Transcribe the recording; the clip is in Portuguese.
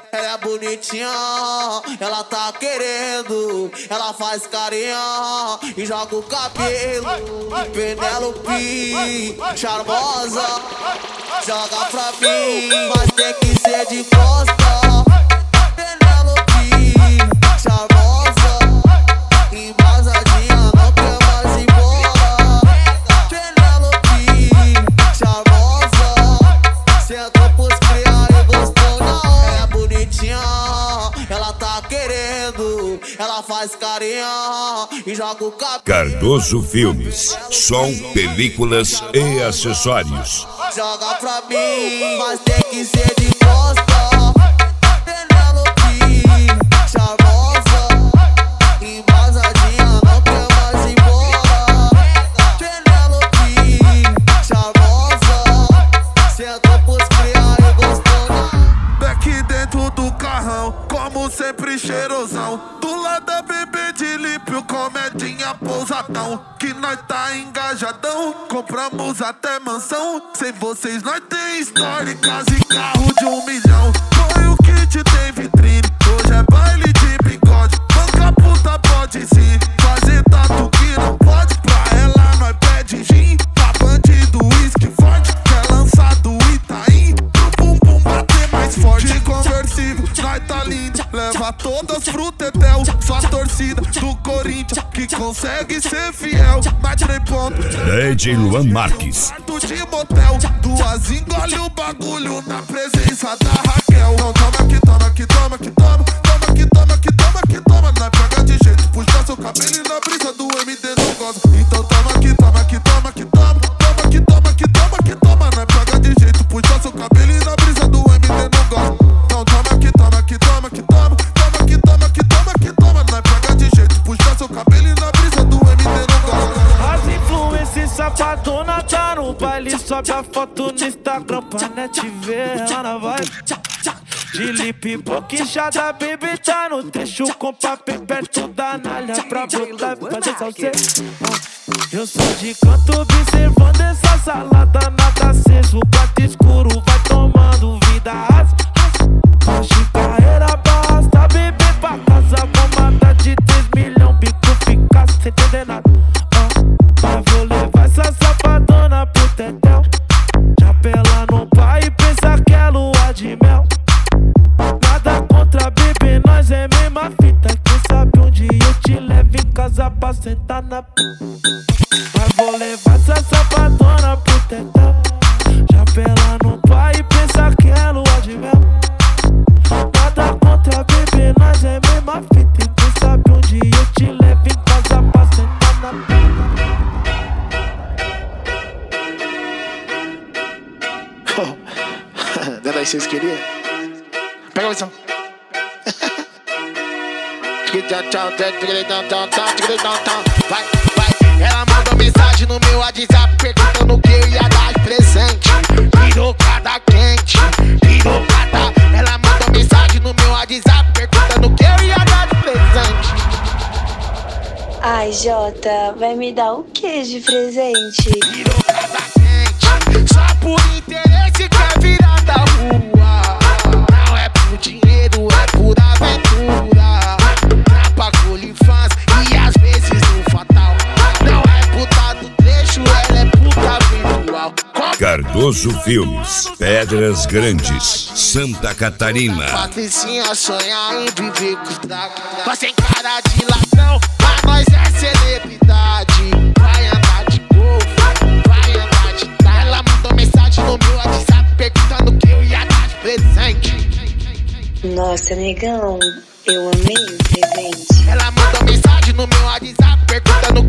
Ela é bonitinha, ela tá querendo. Ela faz carinha e joga o cabelo. Penélope, charmosa, joga pra mim, mas tem que ser de costa. Penélope, charmosa, embasadinha, não quer mais ir embora. Penélope, charmosa, sentou pros criar e gostou na hora. Ela é bonitinha, ela tá querendo. Ela faz carinha e joga o cabelo. Cardoso Filmes, som, películas e acessórios. Joga pra mim, mas tem que ser de costa. Penélope, charmosa, embasadinha, não quer mais ir embora. Penélope, charmosa, sentou pros criar e gostou. Daqui dentro do carrão, como sempre cheirosão. Do lado da bebê de lípio, comedinha pousadão. Que nós tá engajadão, compramos até mansão. Sem vocês nós tem história, casa e carro de 1 milhão. Põe o kit, tem vitrine, hoje é baile de bigode. Banca puta pode sim, fazer tatu que não pode. Pra ela nós pede gin, pra bandido uísque forte. Quer lançar do Itaim, pro bumbum bater mais forte. De conversível, nós tá lindo, leva todas pro tetel. Só a torcida do Corinthians que consegue ser fiel. Mas 3 pontos, DJ Luan Marques. quarto de motel, 2 engole o bagulho na presença da Raquel. Não toma que toma, que toma, que toma. Toma que toma, que toma, que toma. Nós pega de jeito, puxa seu cabelo e na brisa do MD não goza. Então toma que toma, que toma, que toma. Toma que toma, que toma, que toma. Nós pega de jeito, puxa seu cabelo e na brisa do MD não goza. Não toma que toma, que toma, que toma. Toma que toma, que toma, que toma. Nós pega de jeito, puxa seu cabelo e na brisa do MD não goza. As influências safadona tá no baile, sobe a foto no Instagram pra net ver ela na vibe. De lip boquinchada, baby tá no trecho com papel perto da nalha pra botar e fazer salseiro. Eu sou de canto observando essa salada, nada aceso, quarto escuro vai tomando vida rasa. Hoje carreira basta, bebê pra casa, bomada de 3 milhões, bico fica sem entender nada. Mas vou levar essa safadona pro tetel. Chapela no pai e pensa que é lua de mel. Nada contra bebê, nós é mesma fita. Quem sabe um dia eu te levo em casa pra sentar na p. Mas vou levar essa safadona pro tetel. Chapela no pai e pensa que é lua de mel. Nada contra bebê, nós é mesma fita. Quem sabe um dia eu te levo em casa pra sentar na p. Daí vocês queriam? Pega a visão. Vai, vai. Ela mandou mensagem no meu WhatsApp perguntando o que eu ia dar de presente. Pirocada quente, pirocada. Ela mandou mensagem no meu WhatsApp perguntando o que eu ia dar de presente. Ai, Jota, vai me dar o que de presente? Pirocada quente, só por interesse quer virar da rua. Não é por dinheiro, é por aventura. Trapa colifans e às vezes no fatal. Não é puta do trecho, ela é puta virtual. Cardoso Filmes, Pedras Grandes, Santa Catarina. Patricinha sonha em viver com os dragões. Nós tem cara de ladrão, mas nós é celebridade. Vai andar de golfe, vai andar de tarde. Ela mandou mensagem no meu WhatsApp perguntando o que eu ia dar de presente. Nossa, negão, eu amei o presente. Ela mandou mensagem no meu WhatsApp perguntando o